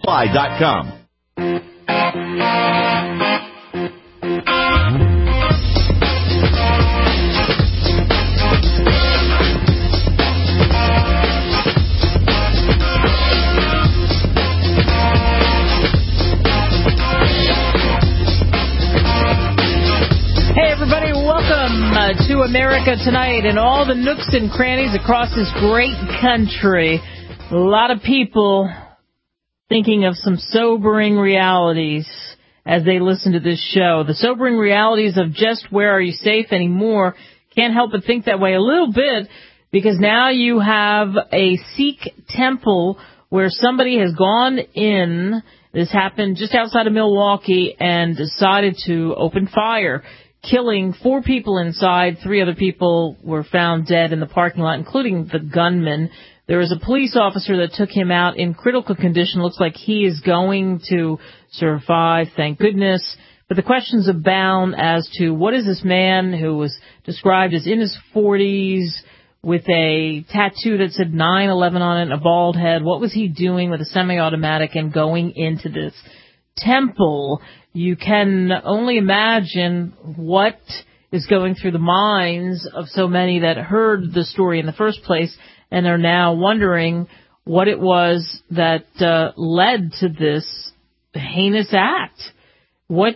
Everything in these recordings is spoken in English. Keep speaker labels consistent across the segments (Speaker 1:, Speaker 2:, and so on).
Speaker 1: Supply.com.
Speaker 2: To America Tonight and all the nooks and crannies across this great country. A lot of people thinking of some sobering realities as they listen to this show. The sobering realities of just where are you safe anymore. Can't help but think that way a little bit because now you have a Sikh temple where somebody has gone in. This happened just outside of Milwaukee and decided to open fire, killing 4 people inside. 3 other people were found dead in the parking lot, including the gunman. There was a police officer that took him out in critical condition. Looks like he is going to survive, thank goodness. But the questions abound as to what is this man who was described as in his 40s with a tattoo that said 9/11 on it and a bald head. What was he doing with a semi-automatic and going into this temple? You can only imagine what is going through the minds of so many that heard the story in the first place and are now wondering what it was that led to this heinous act. What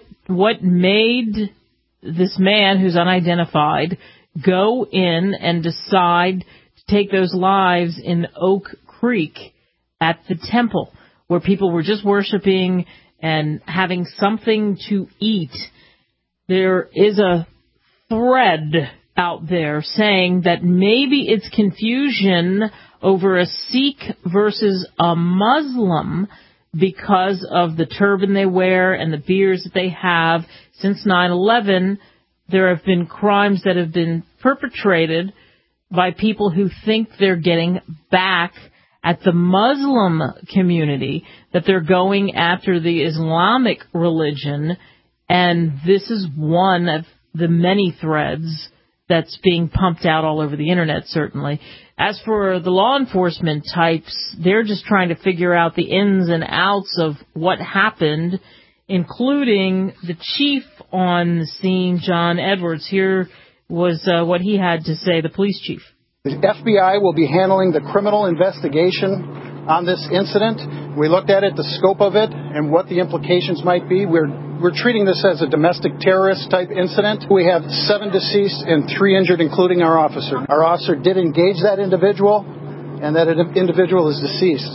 Speaker 2: made this man, who's unidentified, go in and decide to take those lives in Oak Creek at the temple, where people were just worshiping and having something to eat? There is a thread out there saying that maybe it's confusion over a Sikh versus a Muslim because of the turban they wear and the beards that they have. Since 9/11, there have been crimes that have been perpetrated by people who think they're getting back at the Muslim community, that they're going after the Islamic religion, and this is one of the many threads that's being pumped out all over the internet, certainly. As for the law enforcement types, they're just trying to figure out the ins and outs of what happened, including the chief on the scene, John Edwards. Here was what he had to say, the police chief.
Speaker 3: The FBI will be handling the criminal investigation on this incident. We looked at it, the scope of it, and what the implications might be. We're treating this as a domestic terrorist type incident. We have 7 deceased and 3 injured, including our officer. Our officer did engage that individual, and that individual is deceased.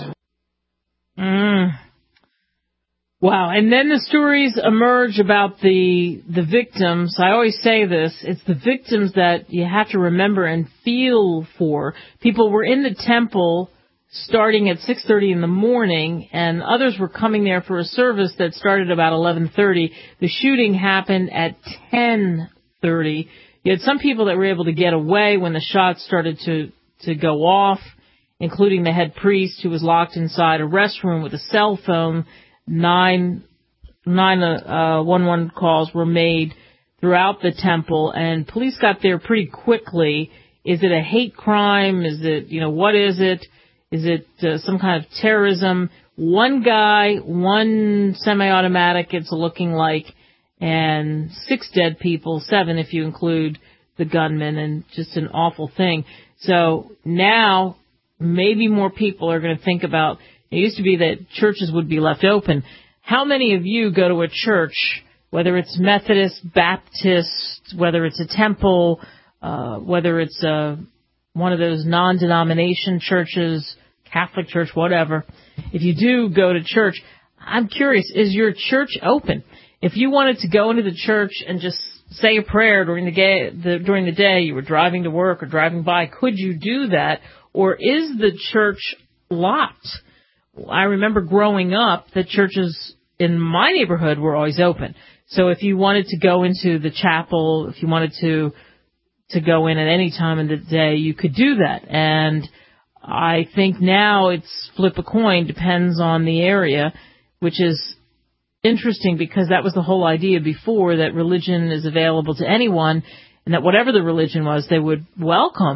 Speaker 2: Wow. And then the stories emerge about the victims. I always say this. It's the victims that you have to remember and feel for. People were in the temple starting at 6:30 in the morning, and others were coming there for a service that started about 11:30. The shooting happened at 10:30. You had some people that were able to get away when the shots started to go off, including the head priest who was locked inside a restroom with a cell phone. 911 calls were made throughout the temple, and police got there pretty quickly. Is it a hate crime? Is it, what is it? Is it some kind of terrorism? One guy, 1 semi-automatic, it's looking like, and 6 dead people, 7 if you include the gunman, and just an awful thing. So now maybe more people are going to think about. It used to be that churches would be left open. How many of you go to a church, whether it's Methodist, Baptist, whether it's a temple, whether it's one of those non-denomination churches, Catholic church, whatever? If you do go to church, I'm curious, is your church open? If you wanted to go into the church and just say a prayer during the day, you were driving to work or driving by, could you do that? Or is the church locked? I remember growing up that churches in my neighborhood were always open. So if you wanted to go into the chapel, if you wanted to go in at any time in the day, you could do that. And I think now it's flip a coin, depends on the area, which is interesting because that was the whole idea before, that religion is available to anyone and that whatever the religion was, they would welcome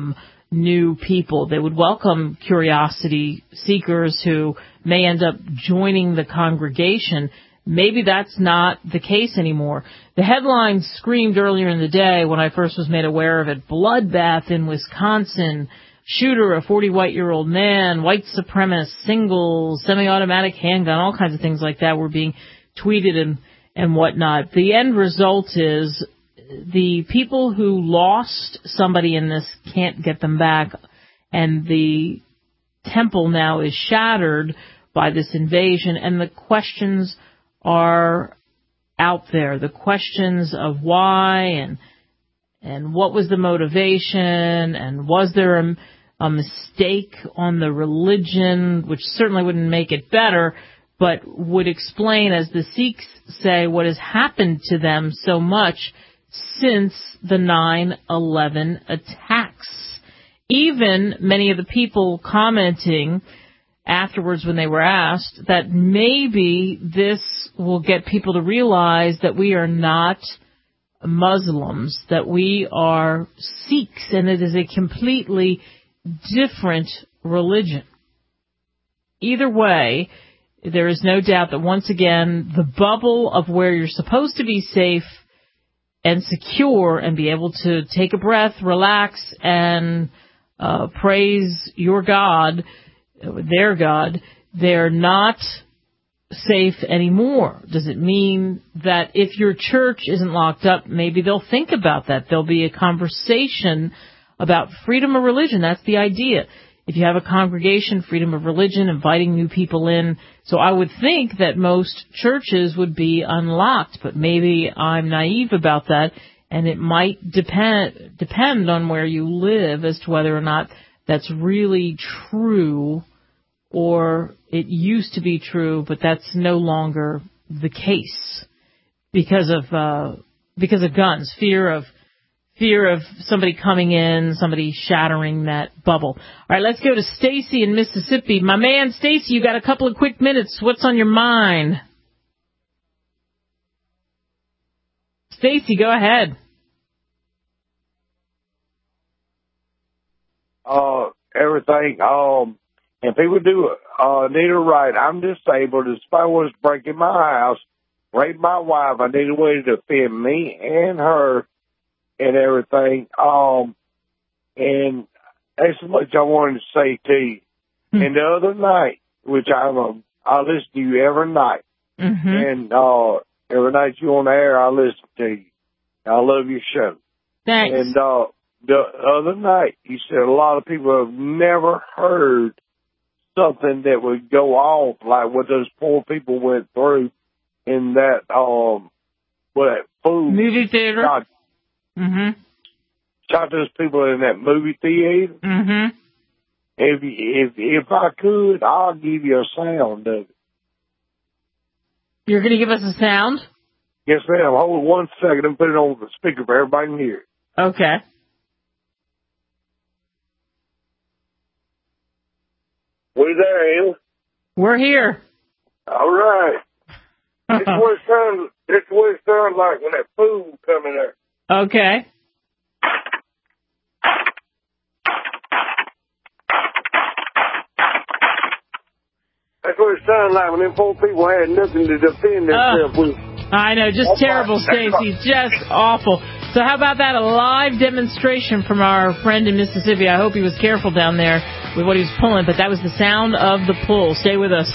Speaker 2: new people. They would welcome curiosity seekers who may end up joining the congregation. Maybe that's not the case anymore. The headline screamed earlier in the day when I first was made aware of it: bloodbath in Wisconsin, shooter, a 40-year-old man, white supremacist, single, semi-automatic handgun, all kinds of things like that were being tweeted and whatnot. The end result is the people who lost somebody in this can't get them back, and the temple now is shattered by this invasion, and the questions are out there. The questions of why and what was the motivation, and was there a mistake on the religion, which certainly wouldn't make it better, but would explain, as the Sikhs say, what has happened to them so much since the 9/11 attacks. Even many of the people commenting afterwards when they were asked that maybe this will get people to realize that we are not Muslims, that we are Sikhs, and it is a completely different religion. Either way, there is no doubt that once again, the bubble of where you're supposed to be safe and secure and be able to take a breath, relax, and praise your God, their God, they're not safe anymore. Does it mean that if your church isn't locked up, maybe they'll think about that? There'll be a conversation about freedom of religion. That's the idea. If you have a congregation, freedom of religion, inviting new people in. So I would think that most churches would be unlocked, but maybe I'm naive about that, and it might depend on where you live as to whether or not that's really true, or it used to be true, but that's no longer the case because of guns, fear of somebody coming in, somebody shattering that bubble. All right, let's go to Stacy in Mississippi. My man, Stacy, you got a couple of quick minutes. What's on your mind? Stacy, go ahead.
Speaker 1: Everything, and people do need a right. I'm disabled. If somebody was breaking my house, rape my wife, I need a way to defend me and her and everything. And that's so much I wanted to say to you. And the other night, which I listen to you every night, and every night you on the air, I listen to you. I love your show.
Speaker 2: Thanks.
Speaker 1: And the other night, you said a lot of people have never heard something that would go off like what those poor people went through in that food
Speaker 2: movie theater.
Speaker 1: Shot those people in that movie theater. If I could, I'll give you a sound of it.
Speaker 2: You're going to give us a sound?
Speaker 1: Yes, ma'am. Hold it 1 second and put it on the speaker for everybody to hear.
Speaker 2: Okay.
Speaker 1: We there, Em?
Speaker 2: We're here.
Speaker 1: All right. It's what it sounds like when that food come in there.
Speaker 2: Okay.
Speaker 1: That's what it sounded like when them poor people had nothing to defend themselves with.
Speaker 2: I know, just terrible, Stacy. Just awful. So how about that? A live demonstration from our friend in Mississippi. I hope he was careful down there with what he was pulling, but that was the sound of the pull. Stay with us.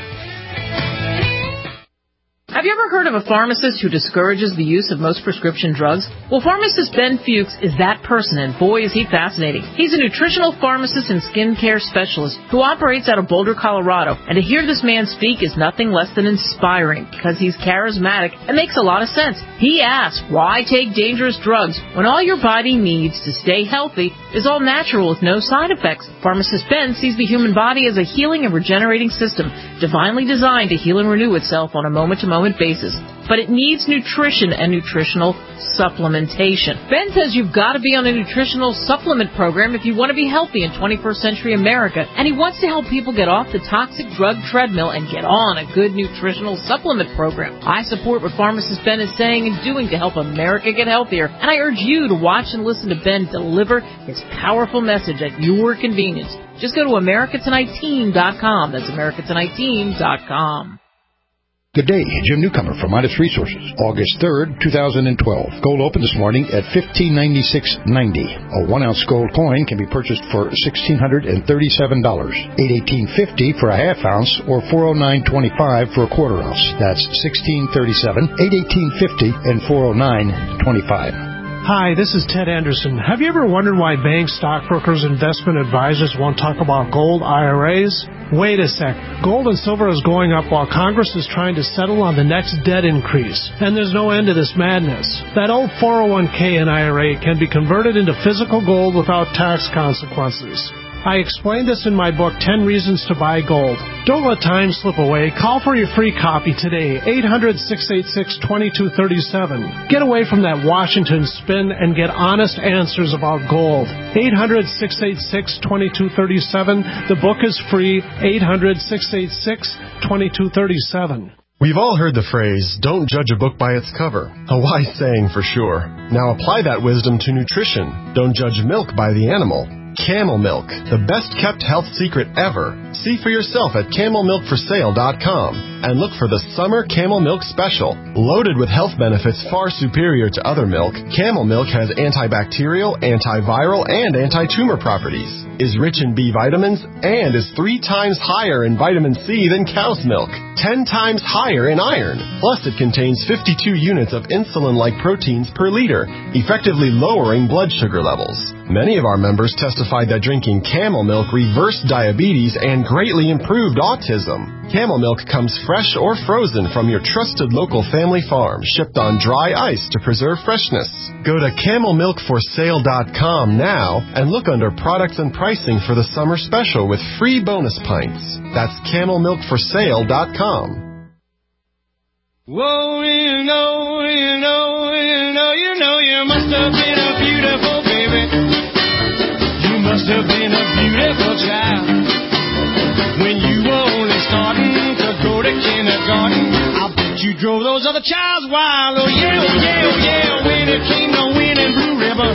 Speaker 2: Have you ever heard of a pharmacist who discourages the use of most prescription drugs? Well, pharmacist Ben Fuchs is that person, and boy, is he fascinating. He's a nutritional pharmacist and skincare specialist who operates out of Boulder, Colorado, and to hear this man speak is nothing less than inspiring because he's charismatic and makes a lot of sense. He asks, why take dangerous drugs when all your body needs to stay healthy is all natural with no side effects? Pharmacist Ben sees the human body as a healing and regenerating system, divinely designed to heal and renew itself on a moment-to-moment frequent basis, but it needs nutrition and nutritional supplementation. Ben says you've got to be on a nutritional supplement program if you want to be healthy in 21st century America, and he wants to help people get off the toxic drug treadmill and get on a good nutritional supplement program. I support what pharmacist Ben is saying and doing to help America get healthier, and I urge you to watch and listen to Ben deliver his powerful message at your convenience. Just go to AmericaTonightTeam.com. That's AmericaTonightTeam.com.
Speaker 4: Good day, Jim Newcomer from Midas Resources. August 3rd, 2012. Gold opened this morning at $1596.90. A 1-ounce gold coin can be purchased for $1,637. $818.50 for a half ounce or $409.25 for a quarter ounce. That's $1,637, $818.50, and $409.25.
Speaker 5: Hi, this is Ted Anderson. Have you ever wondered why banks, stockbrokers, investment advisors won't talk about gold IRAs? Wait a sec. Gold and silver is going up while Congress is trying to settle on the next debt increase. And there's no end to this madness. That old 401k and IRA can be converted into physical gold without tax consequences. I explained this in my book, 10 Reasons to Buy Gold. Don't let time slip away. Call for your free copy today, 800-686-2237. Get away from that Washington spin and get honest answers about gold. 800-686-2237. The book is free, 800-686-2237.
Speaker 6: We've all heard the phrase, don't judge a book by its cover. A wise saying for sure. Now apply that wisdom to nutrition. Don't judge milk by the animal. Camel Milk, the best-kept health secret ever. See for yourself at CamelMilkForSale.com and look for the Summer Camel Milk Special. Loaded with health benefits far superior to other milk, Camel Milk has antibacterial, antiviral, and anti-tumor properties, is rich in B vitamins, and is 3 times higher in vitamin C than cow's milk, 10 times higher in iron. Plus, it contains 52 units of insulin-like proteins per liter, effectively lowering blood sugar levels. Many of our members testified that drinking Camel Milk reversed diabetes and greatly improved autism. Camel Milk comes fresh or frozen from your trusted local family farm, shipped on dry ice to preserve freshness. Go to CamelMilkForSale.com now and look under products and pricing for the summer special with free bonus pints. That's CamelMilkForSale.com.
Speaker 7: Whoa, you must have been a beautiful baby. You must have been a beautiful child. When you were only starting to go to kindergarten, I bet you drove those other childs wild. Oh yeah, oh yeah, oh yeah, when it came to winning Blue Ribbon.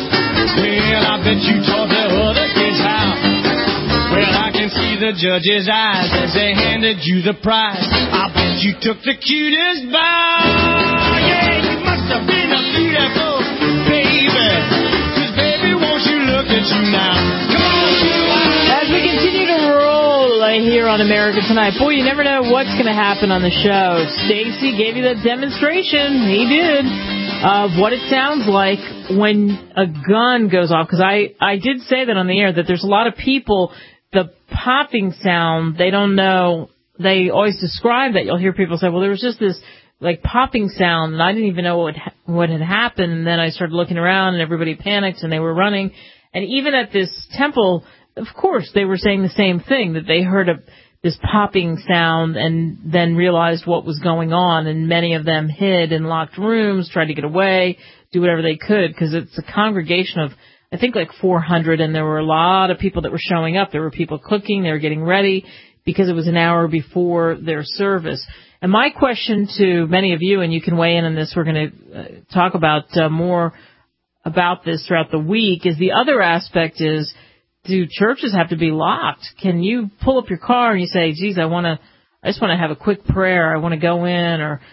Speaker 7: Well, I bet you taught the other kids how. Well, I can see the judge's eyes as they handed you the prize. I bet you took the cutest bow. Yeah, you must have been a beautiful baby. 'Cause baby, won't you look at you now? Come on,
Speaker 2: as we continue to roll here on America Tonight. Boy, you never know what's going to happen on the show. Stacy gave you that demonstration. He did. Of what it sounds like when a gun goes off. Because I did say that on the air, that there's a lot of people, the popping sound, they don't know. They always describe that. You'll hear people say, well, there was just this like popping sound, and I didn't even know what had happened. And then I started looking around, and everybody panicked, and they were running. And even at this temple, of course, they were saying the same thing, that they heard this popping sound and then realized what was going on. And many of them hid in locked rooms, tried to get away, do whatever they could, because it's a congregation of, I think, like 400, and there were a lot of people that were showing up. There were people cooking, they were getting ready, because it was an hour before their service. And my question to many of you, and you can weigh in on this, we're going to talk about more about this throughout the week, is the other aspect is, do churches have to be locked? Can you pull up your car and you say, geez, I just want to have a quick prayer, I want to go in, or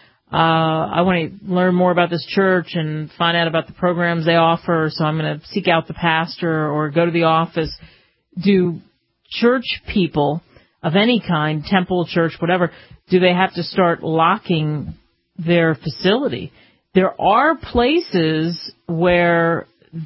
Speaker 2: I want to learn more about this church and find out about the programs they offer, so I'm going to seek out the pastor or go to the office. Do church people of any kind, temple, church, whatever, do they have to start locking their facility? There are places where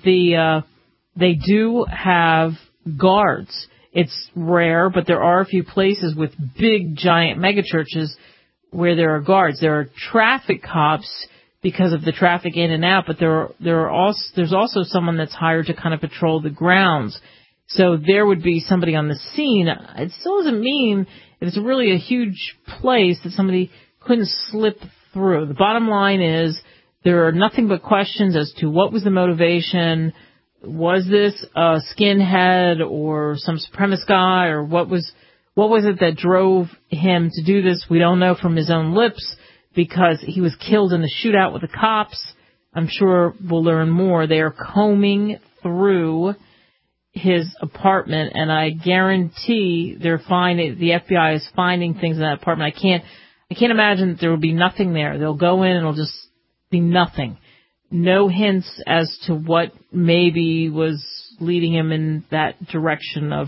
Speaker 2: they do have guards. It's rare, but there are a few places with big, giant megachurches where there are guards. There are traffic cops because of the traffic in and out, but there's also someone that's hired to kind of patrol the grounds. So there would be somebody on the scene. It still doesn't mean if it's really a huge place that somebody couldn't slip through. The bottom line is there are nothing but questions as to what was the motivation. Was this a skinhead or some supremacist guy, or what was it that drove him to do this? We don't know from his own lips, because he was killed in the shootout with the cops. I'm sure we'll learn more. They are combing through his apartment, and I guarantee the FBI is finding things in that apartment. I can't imagine that there will be nothing there. They'll go in and it'll just be nothing. No hints as to what maybe was leading him in that direction of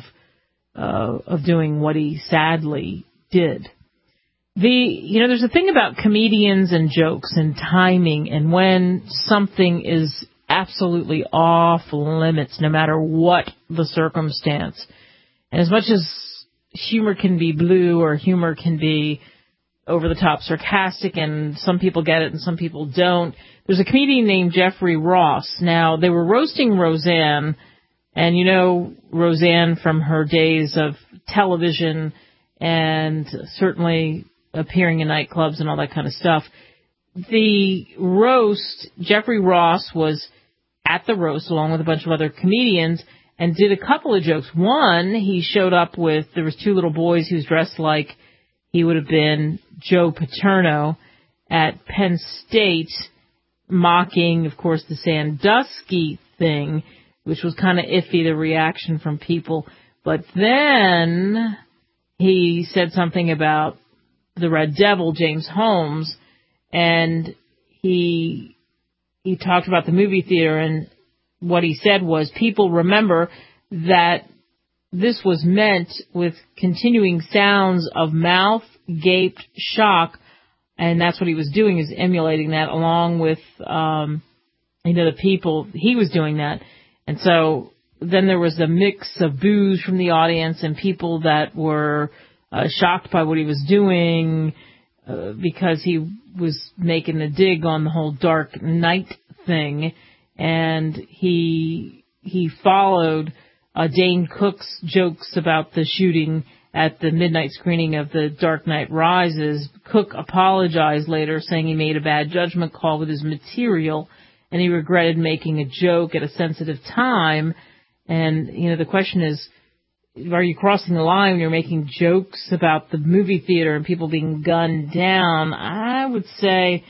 Speaker 2: doing what he sadly did. There's a thing about comedians and jokes and timing, and when something is absolutely off limits, no matter what the circumstance. And as much as humor can be blue, or humor can be over-the-top sarcastic, and some people get it and some people don't, there's a comedian named Jeffrey Ross. Now, they were roasting Roseanne, and you know Roseanne from her days of television and certainly appearing in nightclubs and all that kind of stuff. The roast, Jeffrey Ross was at the roast along with a bunch of other comedians and did a couple of jokes. One, he showed up with, there was two little boys he was dressed like he would have been Joe Paterno at Penn State, mocking, of course, the Sandusky thing, which was kind of iffy, the reaction from people. But then he said something about the Red Devil, James Holmes, and he talked about the movie theater, and what he said was, people remember that this was meant with continuing sounds of mouth-gaped shock, and that's what he was doing, is emulating that along with, the people. He was doing that. And so then there was a mix of boos from the audience and people that were shocked by what he was doing because he was making a dig on the whole Dark Knight thing. And he followed Dane Cook's jokes about the shooting at the midnight screening of The Dark Knight Rises. Cook apologized later, saying he made a bad judgment call with his material, and he regretted making a joke at a sensitive time. And, the question is, are you crossing the line when you're making jokes about the movie theater and people being gunned down? I would say,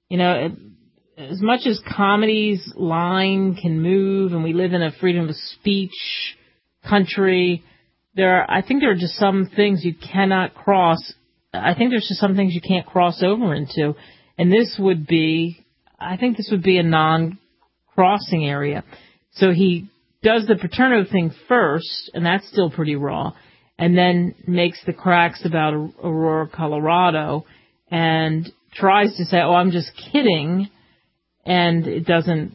Speaker 2: as much as comedy's line can move, and we live in a freedom of speech country, I think there are just some things you cannot cross. I think there's just some things you can't cross over into. And this would be a non-crossing area. So he does the Paterno thing first, and that's still pretty raw, and then makes the cracks about Aurora, Colorado, and tries to say, I'm just kidding, and it doesn't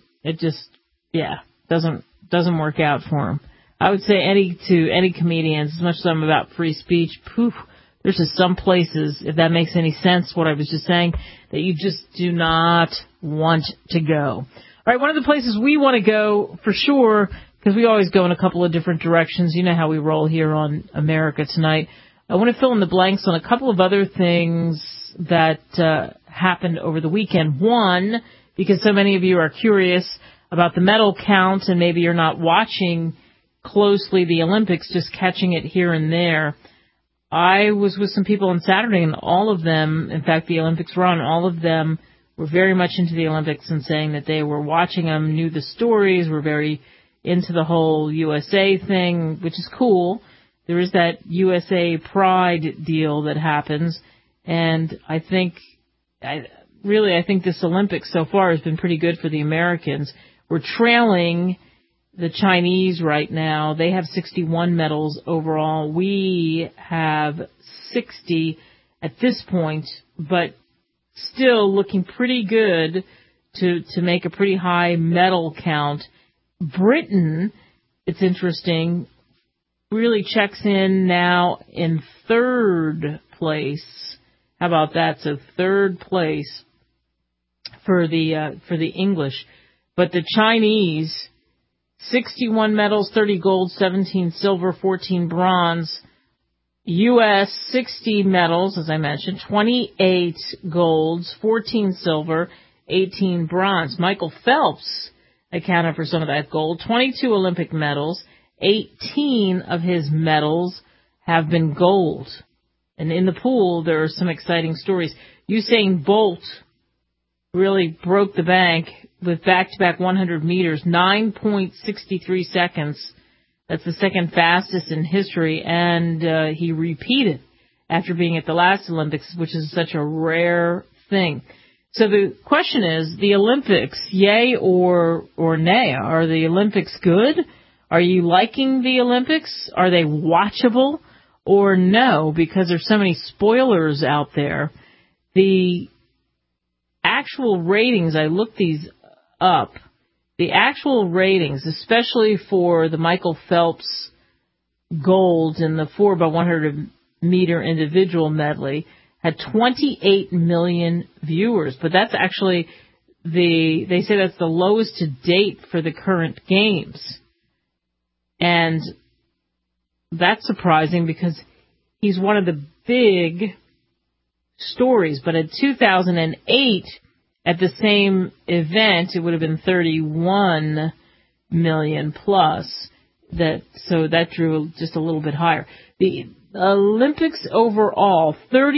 Speaker 2: work out for him. I would say to any comedians, as much as I'm about free speech, there's just some places, if that makes any sense, what I was just saying, that you just do not want to go. All right, one of the places we want to go, for sure, because we always go in a couple of different directions. You know how we roll here on America Tonight. I want to fill in the blanks on a couple of other things that happened over the weekend. One, because so many of you are curious about the medal count, and maybe you're not watching closely the Olympics, just catching it here and there. I was with some people on Saturday, and all of them, in fact, the Olympics were on, all of them were very much into the Olympics and saying that they were watching them, knew the stories, were very into the whole USA thing, which is cool. There is that USA Pride deal that happens, and I think this Olympics so far has been pretty good for the Americans. We're trailing the Chinese right now. They have 61 medals overall. We have 60 at this point, but still looking pretty good to make a pretty high medal count. Britain, it's interesting, really checks in now in third place. How about that? So third place for the English. But the Chinese, 61 medals, 30 gold, 17 silver, 14 bronze. U.S. 60 medals, as I mentioned, 28 golds, 14 silver, 18 bronze. Michael Phelps accounted for some of that gold, 22 Olympic medals, 18 of his medals have been gold. And in the pool, there are some exciting stories. Usain Bolt really broke the bank with back-to-back 100 meters, 9.63 seconds. That's the second fastest in history, and he repeated after being at the last Olympics, which is such a rare thing. So the question is, the Olympics, yay or nay? Are the Olympics good? Are you liking the Olympics? Are they watchable? Or no, because there's so many spoilers out there. The actual ratings, I looked these up, the actual ratings, especially for the Michael Phelps gold in the 4x100 meter individual medley, had 28 million viewers. But that's actually they say that's the lowest to date for the current games. And that's surprising because he's one of the big stories. But in 2008, at the same event, it would have been 31 million plus. So that drew just a little bit higher. The Olympics overall,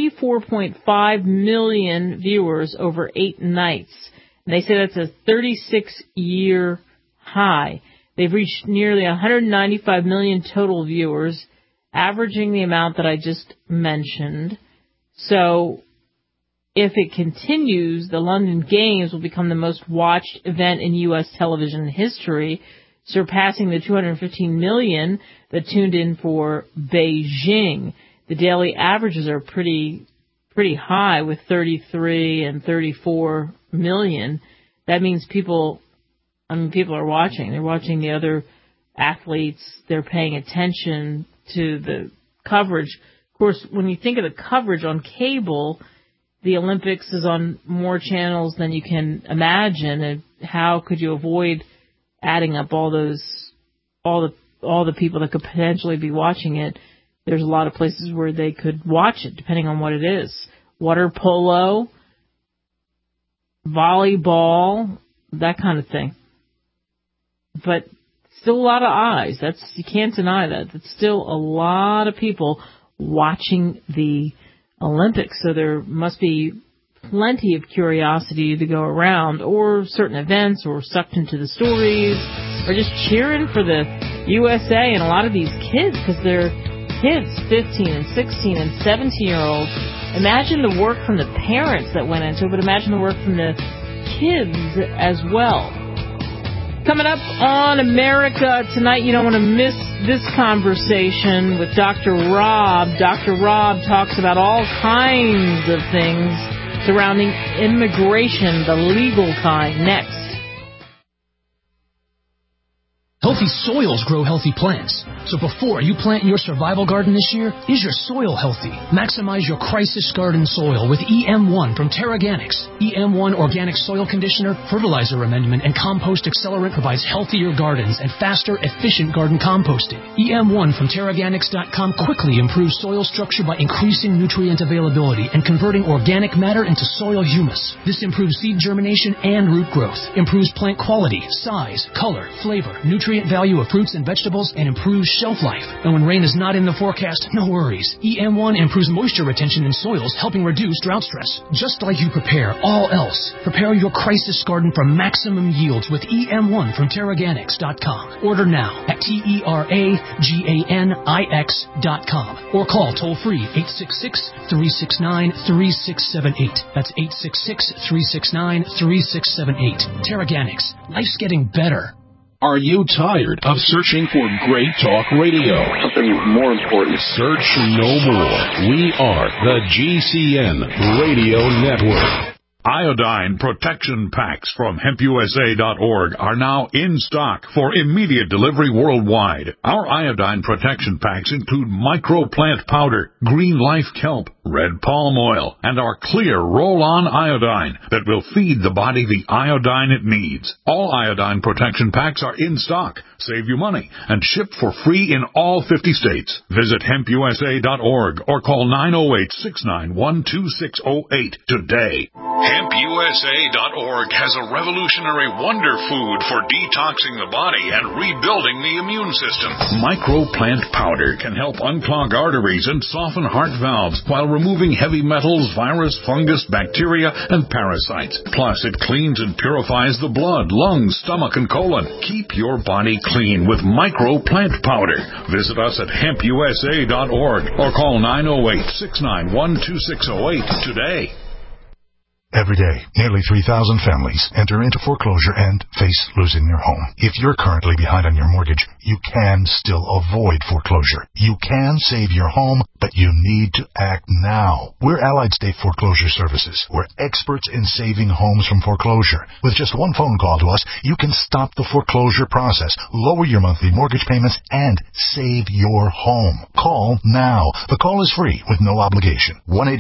Speaker 2: 34.5 million viewers over 8 nights. And they say that's a 36-year high. They've reached nearly 195 million total viewers, averaging the amount that I just mentioned. So if it continues, the London Games will become the most watched event in U.S. television history, surpassing the 215 million that tuned in for Beijing. The daily averages are pretty high with 33 and 34 million. That means people are watching. They're watching the other athletes. They're paying attention to the coverage. Of course, when you think of the coverage on cable, the Olympics is on more channels than you can imagine. And how could you avoid adding up all the people that could potentially be watching it? There's a lot of places where they could watch it, depending on what it is. Water polo, volleyball, that kind of thing. But still a lot of eyes. You can't deny that. It's still a lot of people watching the Olympics. So there must be plenty of curiosity to go around, or certain events, or sucked into the stories, or just cheering for the USA. And a lot of these kids, because they're kids, 15 and 16 and 17-year-olds, imagine the work from the parents that went into it, but imagine the work from the kids as well. Coming up on America Tonight, you don't want to miss this conversation with Dr. Rob. Dr. Rob talks about all kinds of things surrounding immigration, the legal kind. Next.
Speaker 8: Healthy soils grow healthy plants. So before you plant your survival garden this year, is your soil healthy? Maximize your crisis garden soil with EM1 from Terraganics. EM1 Organic Soil Conditioner, Fertilizer Amendment, and Compost Accelerant provides healthier gardens and faster, efficient garden composting. EM1 from Terraganics.com quickly improves soil structure by increasing nutrient availability and converting organic matter into soil humus. This improves seed germination and root growth, improves plant quality, size, color, flavor, nutrient value of fruits and vegetables, and improves shelf life. And when rain is not in the forecast, no worries. EM1 improves moisture retention in soils, helping reduce drought stress. Just like you prepare all else, prepare your crisis garden for maximum yields with EM1 from Terraganics.com. Order now at TERAGANIX.com or call toll-free 866-369-3678. That's 866-369-3678. Terraganics. Life's getting better.
Speaker 9: Are you tired of searching for great talk radio?
Speaker 10: Something more important.
Speaker 9: Search no more. We are the GCN Radio Network.
Speaker 10: Iodine protection packs from HempUSA.org are now in stock for immediate delivery worldwide. Our iodine protection packs include microplant powder, green life kelp, red palm oil, and our clear roll-on iodine that will feed the body the iodine it needs. All iodine protection packs are in stock, save you money, and shipped for free in all 50 states. Visit HempUSA.org or call 908-691-2608 today. HempUSA.org has a revolutionary wonder food for detoxing the body and rebuilding the immune system. Microplant powder can help unclog arteries and soften heart valves while removing heavy metals, virus, fungus, bacteria, and parasites. Plus, it cleans and purifies the blood, lungs, stomach, and colon. Keep your body clean with Microplant powder. Visit us at HempUSA.org or call 908-691-2608 today.
Speaker 11: Every day, nearly 3,000 families enter into foreclosure and face losing their home. If you're currently behind on your mortgage, you can still avoid foreclosure. You can save your home, but you need to act now. We're Allied State Foreclosure Services. We're experts in saving homes from foreclosure. With just one phone call to us, you can stop the foreclosure process, lower your monthly mortgage payments, and save your home. Call now. The call is free with no obligation.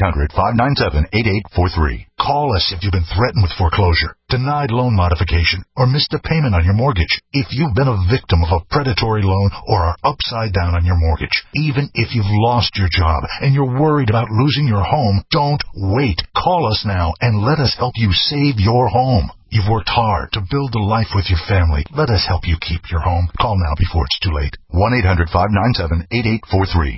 Speaker 11: 1-800-597-8843. Call us if you've been threatened with foreclosure, denied loan modification, or missed a payment on your mortgage. If you've been a victim of a predatory loan or are upside down on your mortgage, even if you've lost your job and you're worried about losing your home, don't wait. Call us now and let us help you save your home. You've worked hard to build a life with your family. Let us help you keep your home. Call now before it's too late. 1-800-597-8843.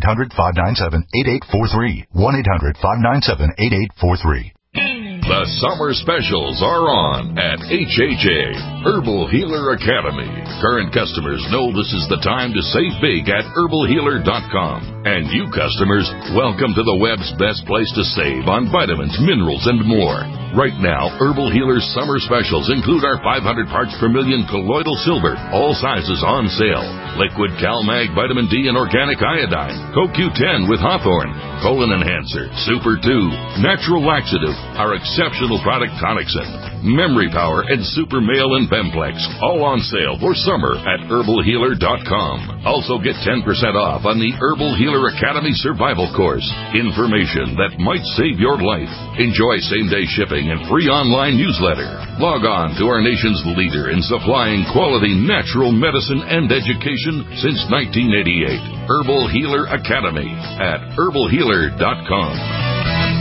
Speaker 11: 1-800-597-8843. 1-800-597-8843.
Speaker 9: The summer specials are on at HHA, Herbal Healer Academy. Current customers know this is the time to save big at herbalhealer.com. And you customers, welcome to the web's best place to save on vitamins, minerals, and more. Right now, Herbal Healer's summer specials include our 500 parts per million colloidal silver, all sizes on sale. Liquid CalMag Vitamin D and Organic Iodine, CoQ10 with Hawthorne, Colon Enhancer, Super 2, Natural Laxative, our exceptional product Tonicsyn, Memory Power, and Super Male and Bemplex, all on sale for summer at herbalhealer.com. Also get 10% off on the Herbal Healer Academy Survival Course. Information that might save your life. Enjoy same-day shipping and free online newsletter. Log on to our nation's leader in supplying quality natural medicine and education since 1988. Herbal Healer Academy at herbalhealer.com.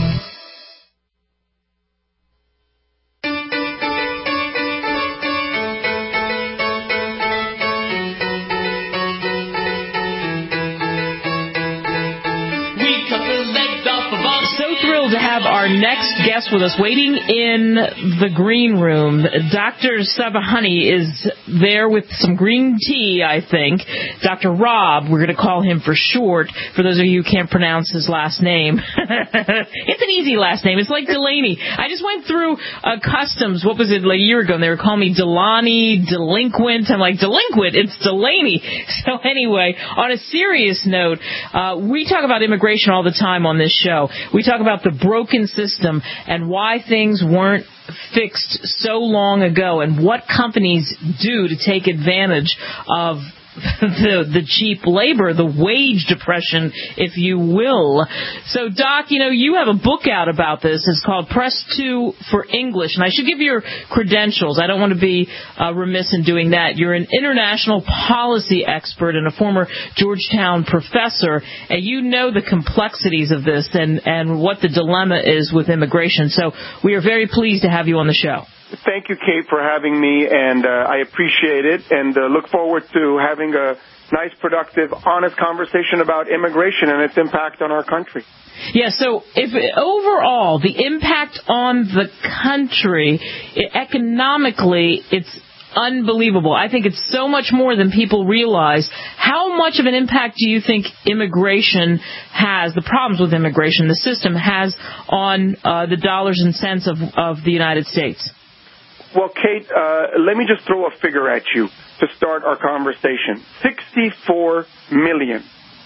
Speaker 2: To have our next guest with us waiting in the green room. Dr. Sabahani is there with some green tea, I think. Dr. Rob, we're going to call him for short, for those of you who can't pronounce his last name. It's an easy last name. It's like Delaney. I just went through customs, what was it, like a year ago, and they were calling me Delani, delinquent. I'm like, delinquent? It's Delaney. So anyway, on a serious note, we talk about immigration all the time on this show. We talk about the broken system and why things weren't fixed so long ago and what companies do to take advantage of the cheap labor, the wage depression, if you will. So, Doc, you have a book out about this. It's called Press 2 for English. And I should give your credentials. I don't want to be remiss in doing that. You're an international policy expert and a former Georgetown professor, and you know the complexities of this and what the dilemma is with immigration. So we are very pleased to have you on the show.
Speaker 12: Thank you, Kate, for having me, and I appreciate it, and look forward to having a nice, productive, honest conversation about immigration and its impact on our country.
Speaker 2: Yeah, so if overall, the impact on the country, economically, it's unbelievable. I think it's so much more than people realize. How much of an impact do you think immigration has, the problems with immigration, the system has on the dollars and cents of the United States?
Speaker 12: Well, Kate, let me just throw a figure at you to start our conversation. 64 million.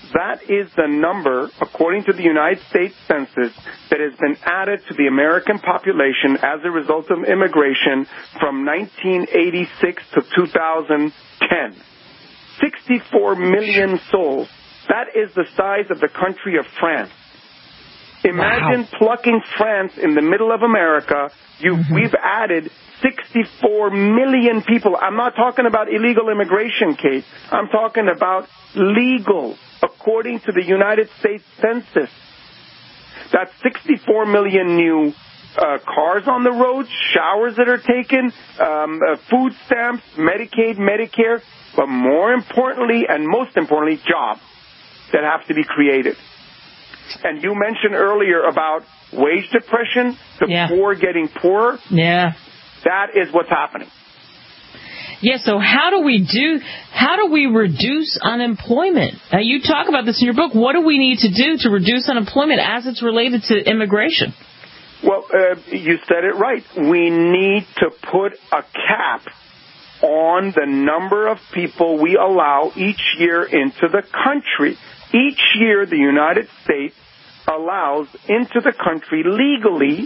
Speaker 12: that is the number, according to the United States Census, that has been added to the American population as a result of immigration from 1986 to 2010. 64 million souls. That is the size of the country of France. Imagine plucking France in the middle of America. We've added 64 million people. I'm not talking about illegal immigration, Kate. I'm talking about legal, according to the United States Census. That's 64 million new cars on the roads, showers that are taken, food stamps, Medicaid, Medicare, but more importantly and most importantly, jobs that have to be created. And you mentioned earlier about wage depression, the poor getting poorer.
Speaker 2: Yeah.
Speaker 12: That is what's happening.
Speaker 2: Yeah, so how do we reduce unemployment? Now, you talk about this in your book. What do we need to do to reduce unemployment as it's related to immigration?
Speaker 12: Well, you said it right. We need to put a cap on the number of people we allow each year into the country. Each year, the United States allows into the country legally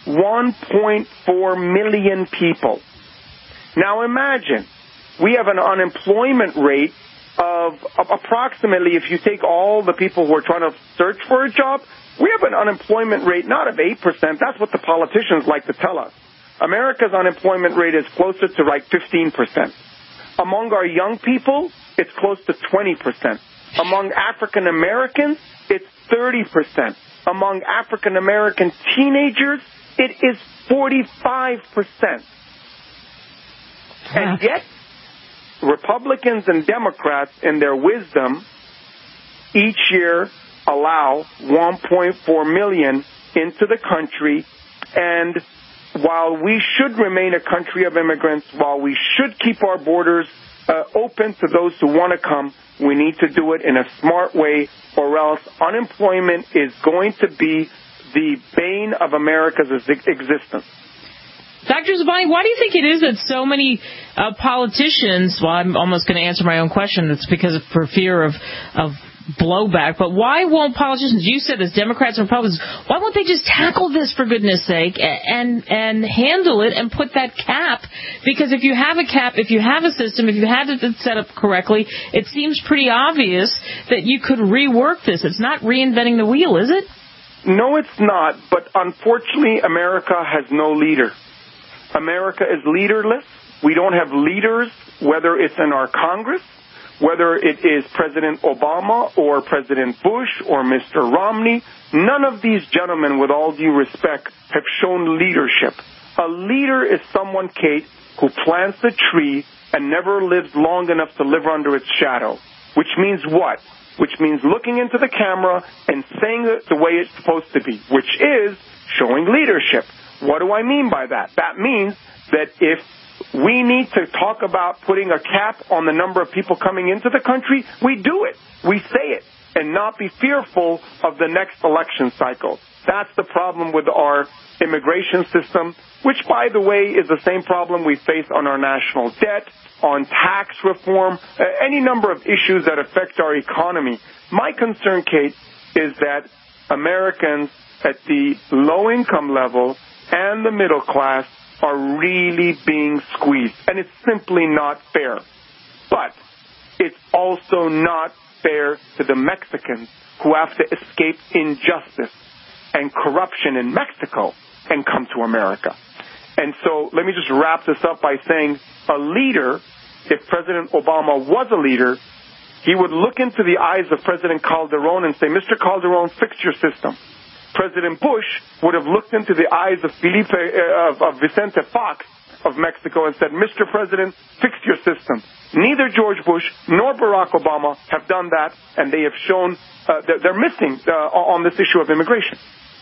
Speaker 12: 1.4 million people. Now imagine, we have an unemployment rate of approximately, if you take all the people who are trying to search for a job, we have an unemployment rate not of 8%, that's what the politicians like to tell us. America's unemployment rate is closer to like 15%. Among our young people, it's close to 20%. Among African Americans, it's 30%. Among African American teenagers, it is 45%. And yet, Republicans and Democrats, in their wisdom, each year allow 1.4 million into the country. And while we should remain a country of immigrants, while we should keep our borders open to those who want to come, we need to do it in a smart way, or else unemployment is going to be the bane of America's existence.
Speaker 2: Dr. Zabani, why do you think it is that so many politicians, well, I'm almost going to answer my own question, it's because for fear of blowback, but why won't politicians, you said as Democrats and Republicans, why won't they just tackle this for goodness sake and handle it and put that cap? Because if you have a cap, if you have a system, if you had it set up correctly, it seems pretty obvious that you could rework this. It's not reinventing the wheel, is it?
Speaker 12: No, it's not, but unfortunately America has no leader. America is leaderless. We don't have leaders, whether it's in our Congress, whether it is President Obama or President Bush or Mr. Romney. None of these gentlemen, with all due respect, have shown leadership. A leader is someone, Kate, who plants a tree and never lives long enough to live under its shadow. Which means what? Which means looking into the camera and saying it the way it's supposed to be, which is showing leadership. What do I mean by that? That means that if we need to talk about putting a cap on the number of people coming into the country, we do it. We say it, and not be fearful of the next election cycle. That's the problem with our immigration system, which, by the way, is the same problem we face on our national debt, on tax reform, any number of issues that affect our economy. My concern, Kate, is that Americans at the low-income level and the middle class are really being squeezed. And it's simply not fair. But it's also not fair to the Mexicans who have to escape injustice and corruption in Mexico and come to America. And so let me just wrap this up by saying a leader, if President Obama was a leader, he would look into the eyes of President Calderon and say, Mr. Calderon, fix your system. President Bush would have looked into the eyes of Vicente Fox of Mexico and said, Mr. President, fix your system. Neither George Bush nor Barack Obama have done that, and they have shown they're missing on this issue of immigration.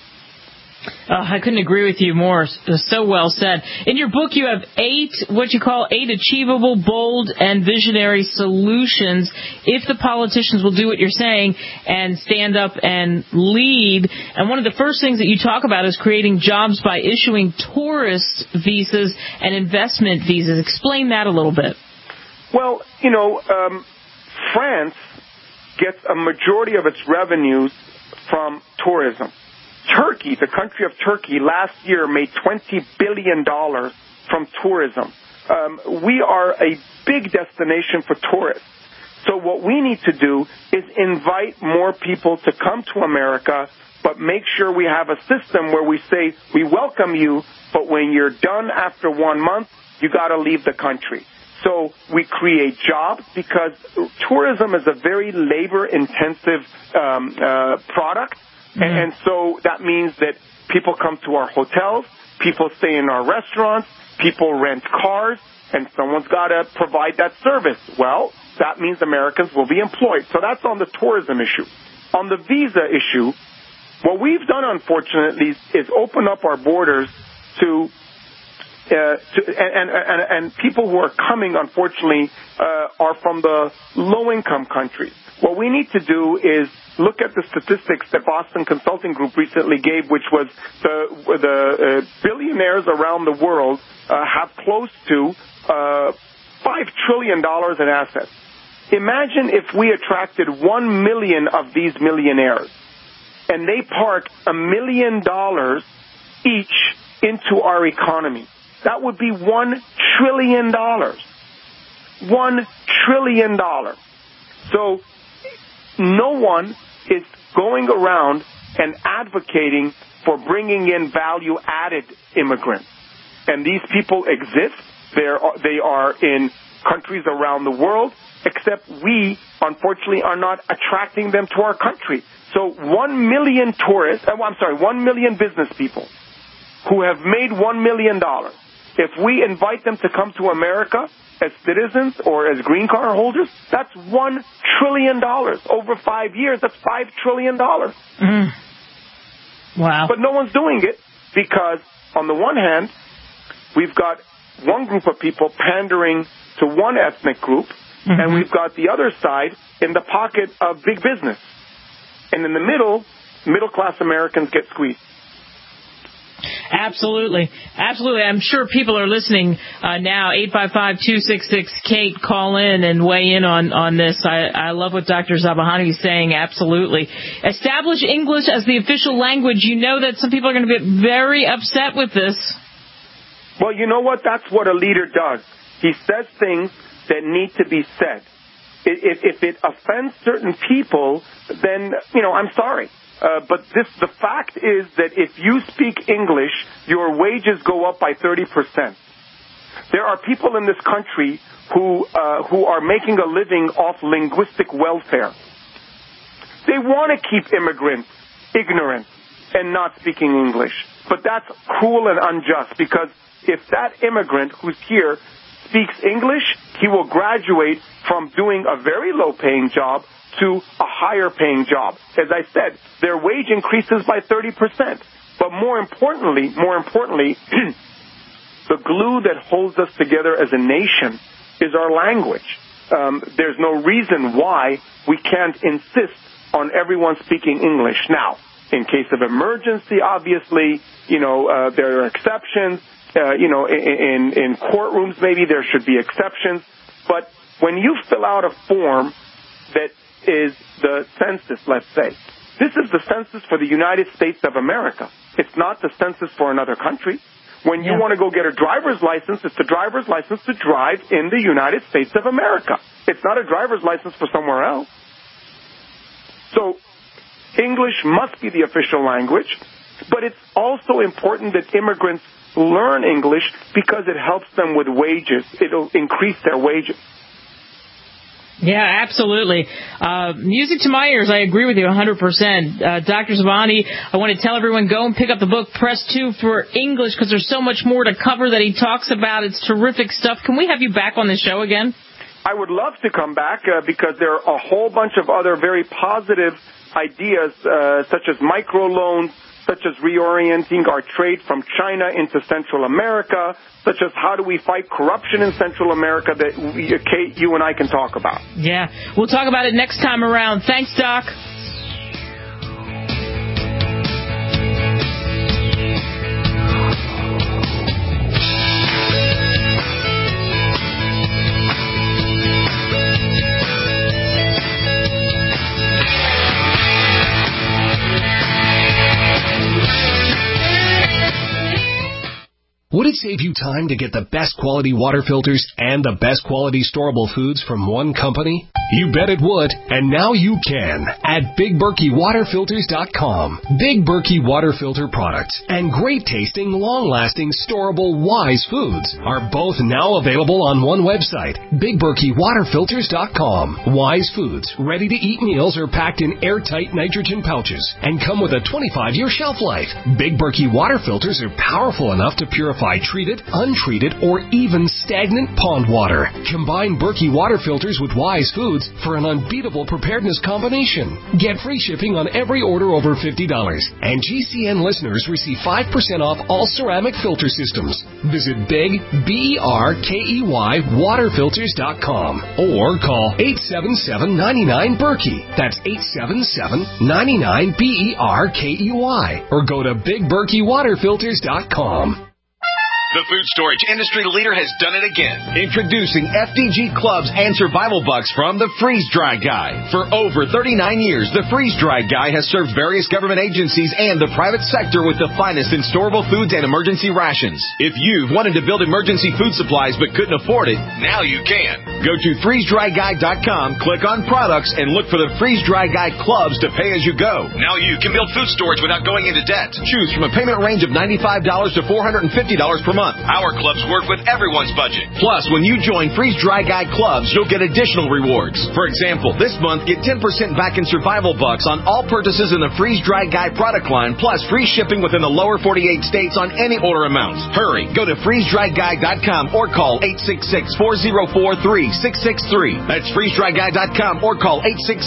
Speaker 2: I couldn't agree with you more. So well said. In your book, you have 8 achievable, bold, and visionary solutions if the politicians will do what you're saying and stand up and lead. And one of the first things that you talk about is creating jobs by issuing tourist visas and investment visas. Explain that a little bit.
Speaker 12: Well, France gets a majority of its revenues from tourism. Turkey, the country of Turkey, last year made $20 billion from tourism. We are a big destination for tourists. So what we need to do is invite more people to come to America, but make sure we have a system where we say, we welcome you, but when you're done after 1 month, you got to leave the country. So we create jobs because tourism is a very labor-intensive product. Mm-hmm. And so that means that people come to our hotels, people stay in our restaurants, people rent cars, and someone's got to provide that service. Well, that means Americans will be employed. So that's on the tourism issue. On the visa issue, what we've done, unfortunately, is open up our borders to people who are coming, unfortunately, are from the low-income countries. What we need to do is look at the statistics that Boston Consulting Group recently gave, which was the billionaires around the world have close to $5 trillion in assets. Imagine if we attracted 1 million of these millionaires, and they park $1 million each into our economy. That would be $1 trillion. $1 trillion. So no one is going around and advocating for bringing in value-added immigrants. And these people exist. They are in countries around the world, except we, unfortunately, are not attracting them to our country. So 1 million tourists, 1 million business people who have made $1 million, if we invite them to come to America as citizens or as green card holders, that's $1 trillion. Over 5 years, that's $5 trillion.
Speaker 2: Mm. Wow.
Speaker 12: But no one's doing it because, on the one hand, we've got one group of people pandering to one ethnic group, mm-hmm. and we've got the other side in the pocket of big business. And in the middle-class Americans get squeezed.
Speaker 2: Absolutely. Absolutely. I'm sure people are listening now. 855-266-KATE. Call in and weigh in on this. I love what Dr. Zabahani is saying. Absolutely. Establish English as the official language. You know that some people are going to get very upset with this.
Speaker 12: Well, you know what? That's what a leader does. He says things that need to be said. If it offends certain people, then, I'm sorry. But the fact is that if you speak English, your wages go up by 30%. There are people in this country who are making a living off linguistic welfare. They want to keep immigrants ignorant and not speaking English. But that's cruel and unjust, because if that immigrant who's here speaks English, he will graduate from doing a very low-paying job to a higher-paying job. As I said, their wage increases by 30%. But more importantly, the glue that holds us together as a nation is our language. There's no reason why we can't insist on everyone speaking English. Now, in case of emergency, obviously, there are exceptions. In courtrooms, maybe there should be exceptions. But when you fill out a form that is the census, let's say, this is the census for the United States of America. It's not the census for another country. When you want to go get a driver's license, it's a driver's license to drive in the United States of America. It's not a driver's license for somewhere else. So English must be the official language, but it's also important that immigrants learn English because it helps them with wages. It'll increase their wages.
Speaker 2: Yeah, absolutely. Music to my ears. I agree with you 100%. Dr. Zabahani, I want to tell everyone, go and pick up the book, Press 2 for English, because there's so much more to cover that he talks about. It's terrific stuff. Can we have you back on the show again?
Speaker 12: I would love to come back because there are a whole bunch of other very positive ideas, such as microloans, such as reorienting our trade from China into Central America, such as how do we fight corruption in Central America that Kate, you and I can talk about.
Speaker 2: Yeah, we'll talk about it next time around. Thanks, Doc.
Speaker 13: Would it save you time to get the best quality water filters and the best quality storable foods from one company? You bet it would, and now you can at BigBerkeyWaterFilters.com. Big Berkey water filter products and great tasting, long-lasting, storable Wise foods are both now available on one website, BigBerkeyWaterFilters.com. Wise foods, ready-to-eat meals are packed in airtight nitrogen pouches and come with a 25-year shelf life. Big Berkey water filters are powerful enough to purify treated, untreated, or even stagnant pond water. Combine Berkey water filters with Wise foods for an unbeatable preparedness combination. Get free shipping on every order over $50, and GCN listeners receive 5% off all ceramic filter systems. Visit Big, BERKEY, waterfilters.com or call 877-99-BERKEY. That's 877-99-BERKEY, or go to BigBerkeyWaterFilters.com.
Speaker 14: The food storage industry leader has done it again. Introducing FDG Clubs and Survival Bucks from the Freeze Dry Guy. For over 39 years, the Freeze Dry Guy has served various government agencies and the private sector with the finest in storable foods and emergency rations. If you've wanted to build emergency food supplies but couldn't afford it, now you can. Go to freezedryguy.com, click on products, and look for the Freeze Dry Guy Clubs to pay as you go. Now you can build food storage without going into debt. Choose from a payment range of $95 to $450 per month. Our clubs work with everyone's budget. Plus, when you join Freeze Dry Guy Clubs, you'll get additional rewards. For example, this month, get 10% back in Survival Bucks on all purchases in the Freeze Dry Guy product line, plus free shipping within the lower 48 states on any order amounts. Hurry, go to freezedryguy.com or call 866-404-3663. That's freezedryguy.com or call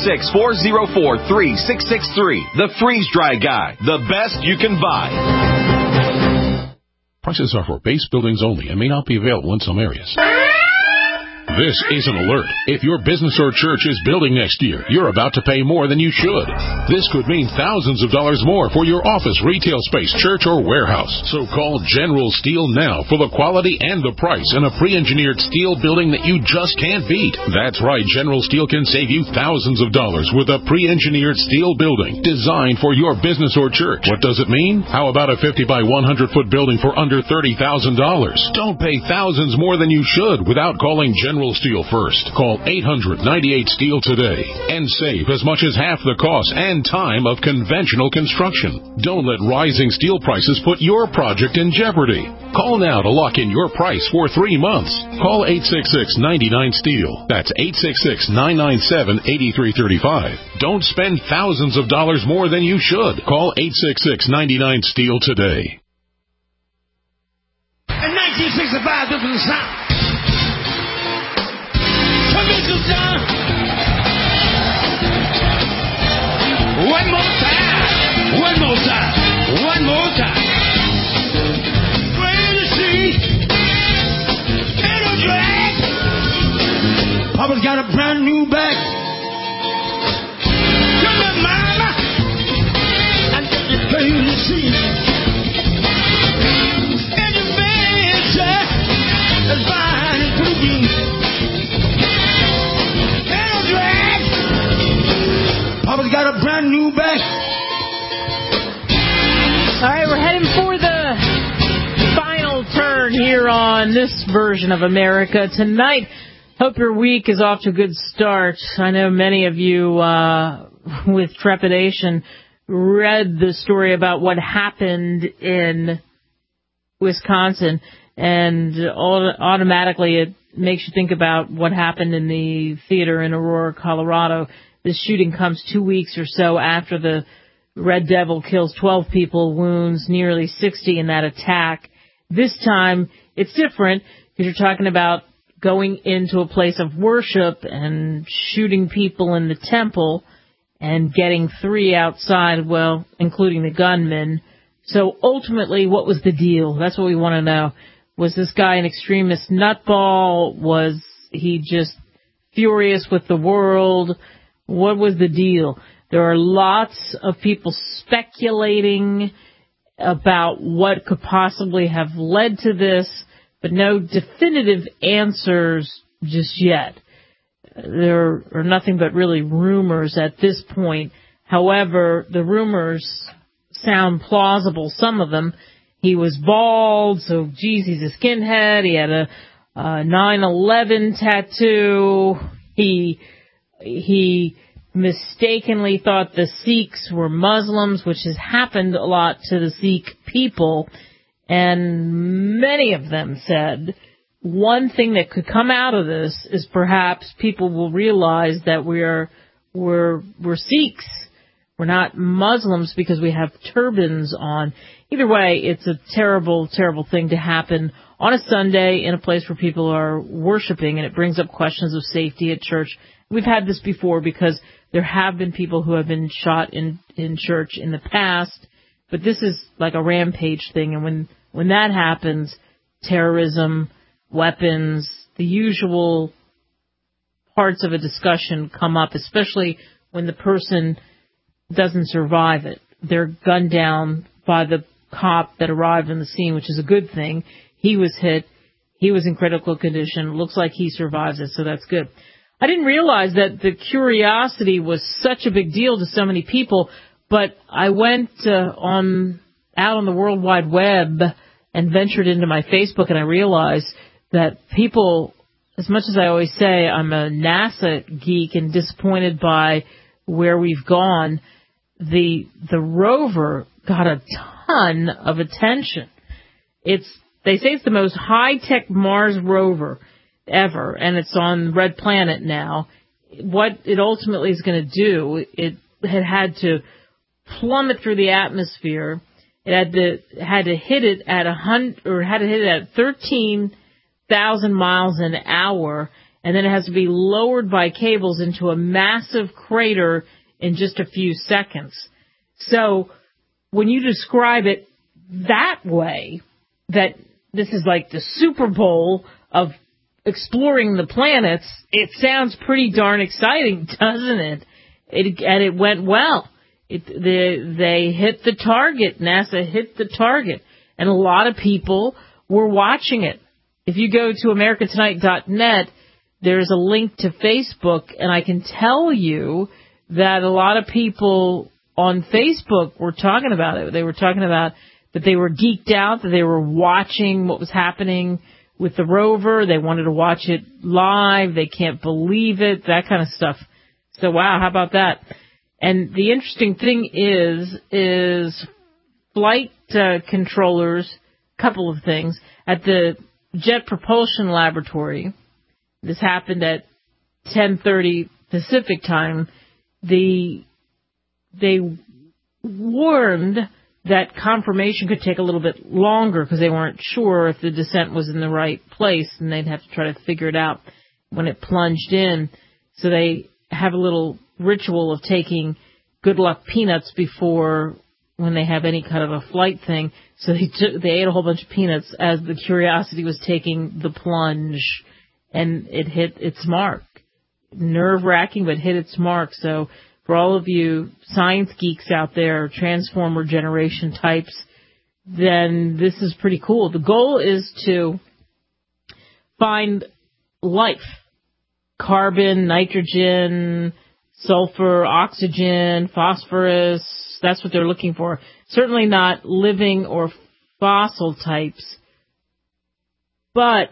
Speaker 14: 866-404-3663. The Freeze Dry Guy, the best you can buy.
Speaker 15: Prices are for base buildings only and may not be available in some areas. This is an alert. If your business or church is building next year, you're about to pay more than you should. This could mean thousands of dollars more for your office, retail space, church, or warehouse. So call General Steel now for the quality and the price in a pre-engineered steel building that you just can't beat. That's right, General Steel can save you thousands of dollars with a pre-engineered steel building designed for your business or church. What does it mean? How about a 50 by 100 foot building for under $30,000? Don't pay thousands more than you should without calling General Steel first. Call 800-98-STEEL today and save as much as half the cost and time of conventional construction. Don't let rising steel prices put your project in jeopardy. Call now to lock in your price for 3 months. Call 866-99-STEEL. That's 866-997-8335. Don't spend thousands of dollars more than you should. Call 866-99-STEEL today.
Speaker 7: In 1965, this was the sound. One more time, one more time, one more time. Where the sea, ain't no drag. Papa's got a brand new bag. Come on, mama, and let me play the sea. And your fancy is fine and pretty. Papa's got a brand new bag.
Speaker 2: All right, we're heading for the final turn here on this version of America tonight. Hope your week is off to a good start. I know many of you, with trepidation, read the story about what happened in Wisconsin, and automatically it makes you think about what happened in the theater in Aurora, Colorado. This shooting comes 2 weeks or so after the Red Devil kills 12 people, wounds nearly 60 in that attack. This time, it's different because you're talking about going into a place of worship and shooting people in the temple and getting 3 outside, well, including the gunman. So ultimately, what was the deal? That's what we want to know. Was this guy an extremist nutball? Was he just furious with the world? What was the deal? There are lots of people speculating about what could possibly have led to this, but no definitive answers just yet. There are nothing but really rumors at this point. However, the rumors sound plausible, some of them. he was bald, so geez, he's a skinhead. He had a 9/11 tattoo. He mistakenly thought the Sikhs were Muslims, which has happened a lot to the Sikh people. And many of them said one thing that could come out of this is perhaps people will realize that we're Sikhs. We're not Muslims because we have turbans on. Either way, it's a terrible, terrible thing to happen on a Sunday in a place where people are worshiping, and it brings up questions of safety at church. We've had this before because there have been people who have been shot in church in the past, but this is like a rampage thing, and when that happens, terrorism, weapons, the usual parts of a discussion come up, especially when the person doesn't survive it. They're gunned down by the cop that arrived on the scene, which is a good thing. He was hit. He was in critical condition. Looks like he survives it, so that's good. I didn't realize that the curiosity was such a big deal to so many people, but I went out on the World Wide Web and ventured into my Facebook, and I realized that people, as much as I always say I'm a NASA geek and disappointed by where we've gone, the rover got a ton of attention. They say it's the most high-tech Mars rover ever, and it's on Red Planet now. What it ultimately is going to do, it had to plummet through the atmosphere. It had to hit it at 13,000 miles an hour, and then it has to be lowered by cables into a massive crater in just a few seconds. So when you describe it that way, that this is like the Super Bowl of exploring the planets, it sounds pretty darn exciting, doesn't it? And it went well. They hit the target. NASA hit the target. And a lot of people were watching it. If you go to americatonight.net, there's a link to Facebook, and I can tell you that a lot of people on Facebook were talking about it. They were talking about that they were geeked out, that they were watching what was happening with the rover. They wanted to watch it live. They can't believe it, that kind of stuff. So, wow, how about that? And the interesting thing is flight controllers, couple of things. At the Jet Propulsion Laboratory, this happened at 10:30 Pacific time, they warned that confirmation could take a little bit longer because they weren't sure if the descent was in the right place, and they'd have to try to figure it out when it plunged in. So they have a little ritual of taking good luck peanuts before when they have any kind of a flight thing. So they ate a whole bunch of peanuts as the Curiosity was taking the plunge, and it hit its mark. Nerve-wracking, but hit its mark. So for all of you science geeks out there, Transformer generation types, then this is pretty cool. The goal is to find life. Carbon, nitrogen, sulfur, oxygen, phosphorus. That's what they're looking for. Certainly not living or fossil types. But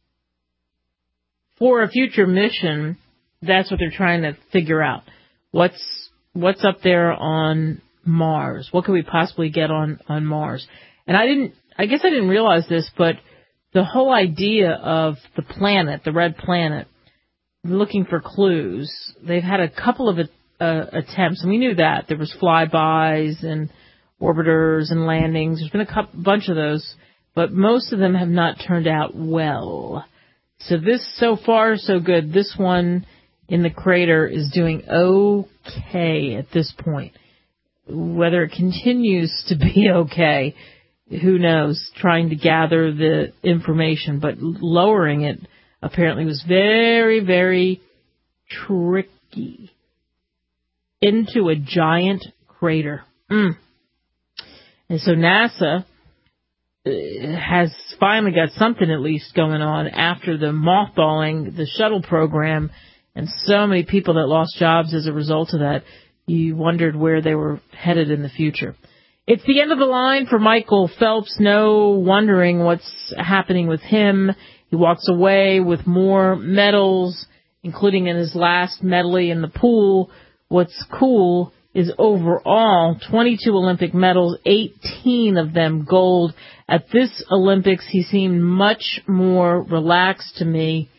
Speaker 2: for a future mission, that's what they're trying to figure out. What's up there on Mars? What could we possibly get on Mars? And I guess I didn't realize this, but the whole idea of the planet, the red planet, looking for clues, they've had a couple of attempts, and we knew that. There was flybys and orbiters and landings. There's been a bunch of those, but most of them have not turned out well. So far, so good. This one in the crater is doing okay at this point. Whether it continues to be okay, who knows, trying to gather the information, but lowering it apparently was very, very tricky into a giant crater. And so NASA has finally got something at least going on after the mothballing, the shuttle program, and so many people that lost jobs as a result of that. You wondered where they were headed in the future. It's the end of the line for Michael Phelps. No wondering what's happening with him. He walks away with more medals, including in his last medley in the pool. What's cool is overall 22 Olympic medals, 18 of them gold. At this Olympics, he seemed much more relaxed to me.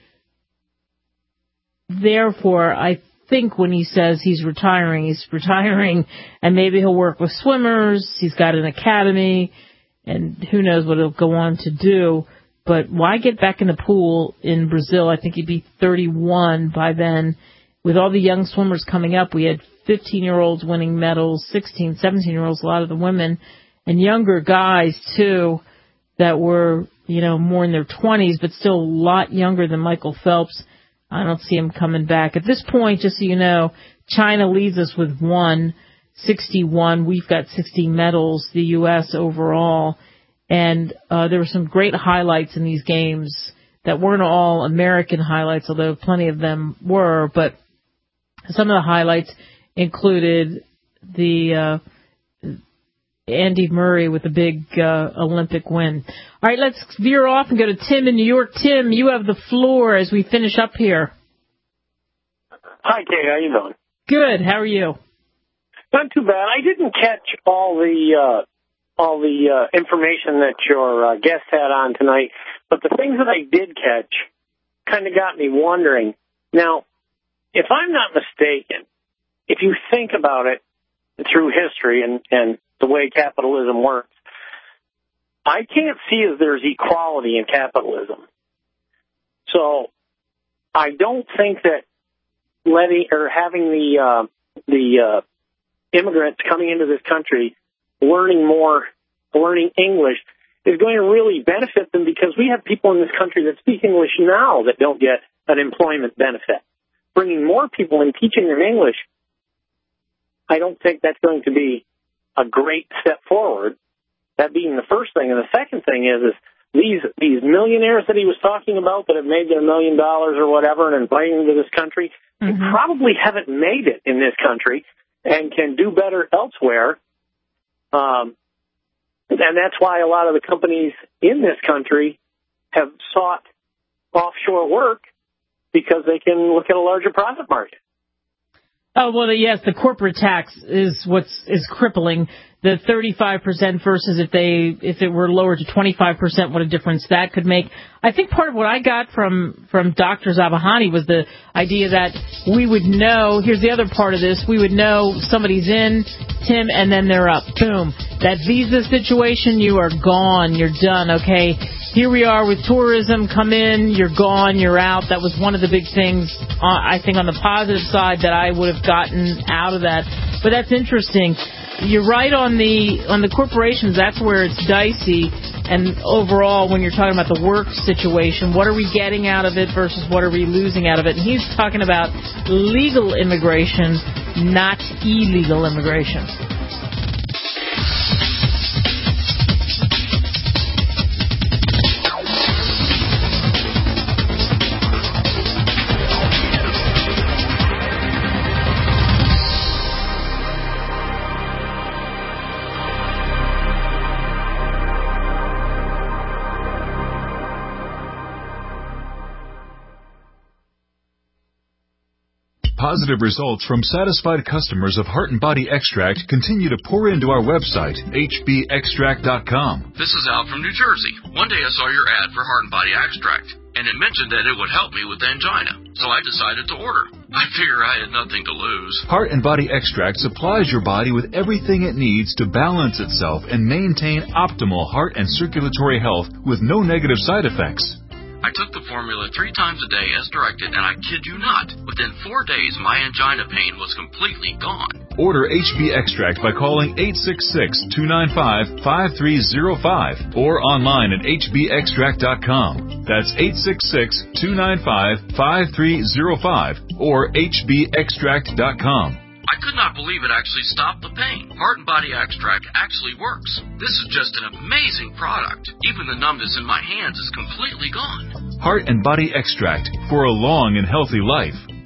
Speaker 2: Therefore, I think when he says he's retiring, and maybe he'll work with swimmers. He's got an academy, and who knows what he'll go on to do. But why get back in the pool in Brazil? I think he'd be 31 by then. With all the young swimmers coming up, we had 15-year-olds winning medals, 16, 17-year-olds, a lot of the women, and younger guys, too, that were, more in their 20s, but still a lot younger than Michael Phelps. I don't see him coming back. At this point, just so you know, China leads us with 61. We've got 60 medals, the U.S. overall. And there were some great highlights in these games that weren't all American highlights, although plenty of them were. But some of the highlights included the Andy Murray with a big Olympic win. All right, let's veer off and go to Tim in New York. Tim, you have the floor as we finish up here.
Speaker 16: Hi, Kate. How you doing?
Speaker 2: Good. How are you?
Speaker 16: Not too bad. I didn't catch all the information that your guest had on tonight, but the things that I did catch kind of got me wondering. Now, if I'm not mistaken, if you think about it through history and the way capitalism works, I can't see as there's equality in capitalism. So I don't think that having the immigrants coming into this country learning English is going to really benefit them, because we have people in this country that speak English now that don't get an employment benefit. Bringing more people and teaching them English, I don't think that's going to be a great step forward. That being the first thing. And the second thing is these millionaires that he was talking about that have made their $1 million or whatever and inviting them to this country, they probably haven't made it in this country and can do better elsewhere. And that's why a lot of the companies in this country have sought offshore work, because they can look at a larger profit margin.
Speaker 2: Oh, well, yes, the corporate tax is is crippling. The 35% versus if it were lowered to 25%, what a difference that could make. I think part of what I got from Dr. Zabahani was the idea that we would know, here's the other part of this, we would know somebody's in, Tim, and then they're up. Boom. That visa situation, you are gone. You're done, okay? Here we are with tourism. Come in, you're gone, you're out. That was one of the big things, I think, on the positive side that I would have gotten out of that. But that's interesting. You're right on the corporations. That's where it's dicey. And overall, when you're talking about the work situation, what are we getting out of it versus what are we losing out of it? And he's talking about legal immigration, not illegal immigration.
Speaker 17: Positive results from satisfied customers of Heart and Body Extract continue to pour into our website, hbextract.com.
Speaker 9: This is Al from New Jersey. One day I saw your ad for Heart and Body Extract, and it mentioned that it would help me with angina, so I decided to order. I figure I had nothing to lose.
Speaker 17: Heart and Body Extract supplies your body with everything it needs to balance itself and maintain optimal heart and circulatory health with no negative side effects.
Speaker 9: I took the formula 3 times a day as directed, and I kid you not, within 4 days my angina pain was completely gone.
Speaker 17: Order HB Extract by calling 866-295-5305 or online at hbextract.com. That's 866-295-5305 or hbextract.com.
Speaker 9: I could not believe it actually stopped the pain. Heart and Body Extract actually works. This is just an amazing product. Even the numbness in my hands is completely gone.
Speaker 17: Heart and Body Extract for a long and healthy life.